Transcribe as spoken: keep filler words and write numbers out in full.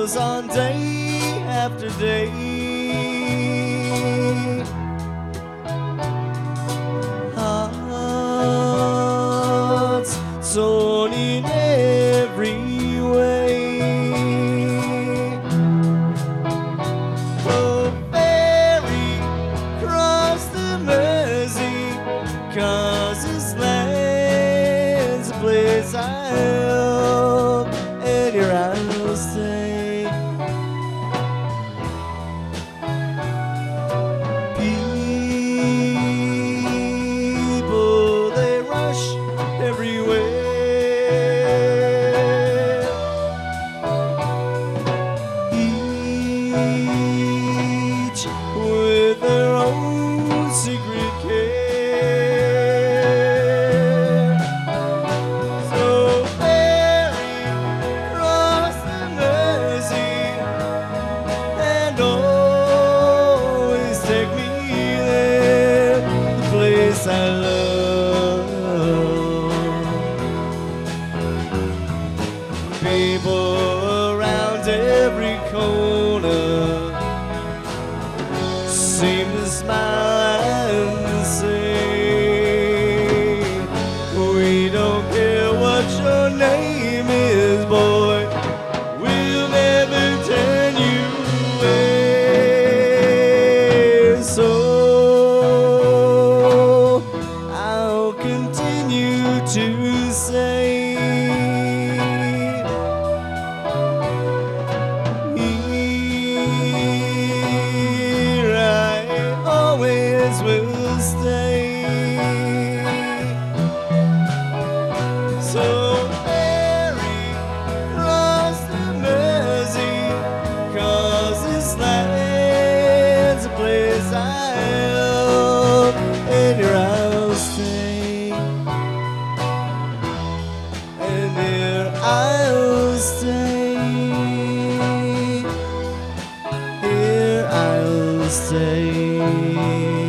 goes on day after day. Hearts torn in every way. Oh, ferry cross the Mersey, 'cause this land's a place I love, and here I'll stay. People, they rush everywhere, each with their own secret care. So ferry cross the Mersey and always take me there, the place I love. People around every corner seem to smile and say, we don't care what your name is, boy, we'll never turn you away. So I'll continue to say, here I always will stay. So ferry cross the Mersey, 'cause this land's a place I love, and here I'll stay. And here I'll stay. Here I'll stay.